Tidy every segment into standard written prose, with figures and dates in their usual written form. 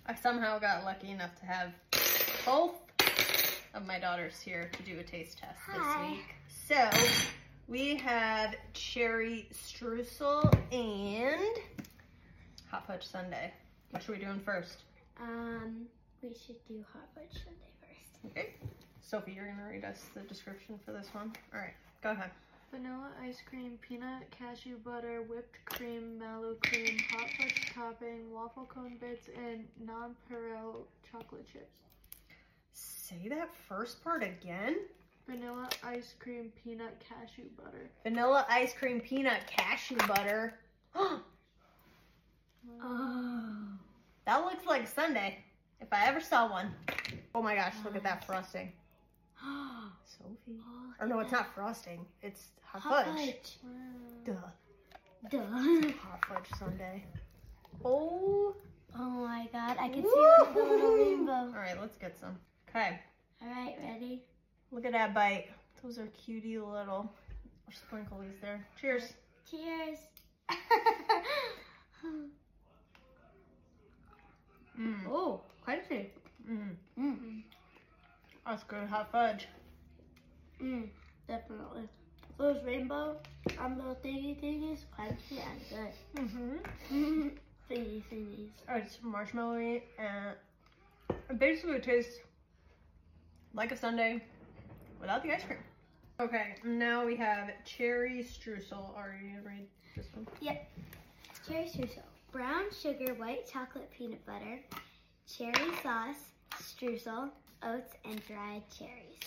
I somehow got lucky enough to have both of my daughters here to do a taste test this week. So we have cherry streusel and hot fudge sundae. What should we do first? We should do hot fudge sundae first. Okay. Sophie, you're gonna read us the description for this one. All right, go ahead. Vanilla ice cream, peanut, cashew butter, whipped cream, mallow cream, hot fudge topping, waffle cone bits, and nonpareil chocolate chips. Say that first part again. Vanilla ice cream, peanut, cashew butter. Vanilla ice cream, peanut, cashew butter. Oh. That looks like sundae, if I ever saw one. Oh my gosh, look at that frosting. Sophie. Or no, it's not frosting. It's hot fudge. Duh. Hot fudge sundae. Oh. Oh my god, I can see the little rainbow. All right, let's get some. Okay. All right, ready? Look at that bite. Those are cutie little sprinklies there. Cheers. Cheers. Oh, crunchy. That's good hot fudge. Definitely. Those rainbow little thingies, crunchy and good. Thingies. Oh, it's marshmallowy and it basically tastes like a sundae without the ice cream. Okay, now we have cherry streusel. Are you gonna read this one? Yep. Cherry streusel. Brown sugar, white chocolate, peanut butter, cherry sauce, streusel, oats, and dried cherries.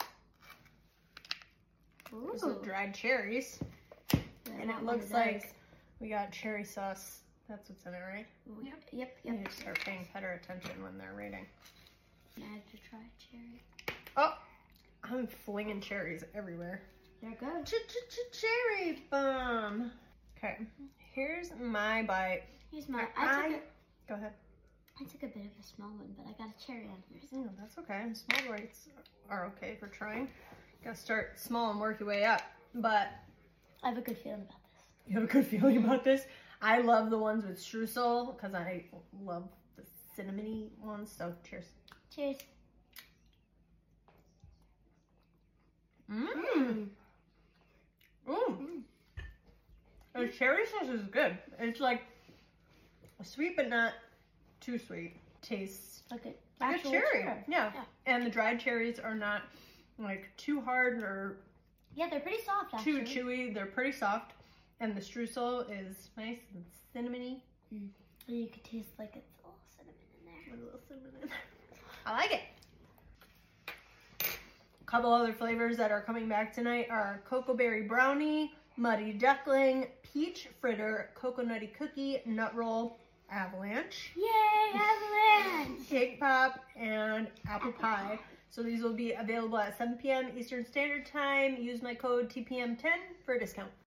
These are dried cherries. And it looks like we got cherry sauce. That's what's in it, right? Yep. You need to start paying better attention when they're reading. Now I have to try cherry. Oh, I'm flinging cherries everywhere. They're good. Cherry bomb. Okay, here's my bite. Here's my. Go ahead. I took a bit of a small one, but I got a cherry on yours. Oh, that's okay. Small bites are okay for trying. You gotta start small and work your way up. But I have a good feeling about this. you have a good feeling about this? I love the ones with streusel because I love the cinnamony ones. So cheers. Cheers. The cherry sauce is good. It's like sweet but not too sweet. Tastes like a cherry. Yeah. And the dried cherries are not like too hard or they're pretty soft actually. Too chewy. They're pretty soft. And the streusel is nice and cinnamony. You could taste like it's a little cinnamon in there. A little cinnamon in there. I like it. A couple other flavors that are coming back tonight are cocoa berry brownie, muddy duckling, peach fritter, coconutty cookie, nut roll, avalanche. Yay, avalanche! Cake pop, and apple pie. So these will be available at 7 p.m. Eastern Standard Time. Use my code TPM10 for a discount.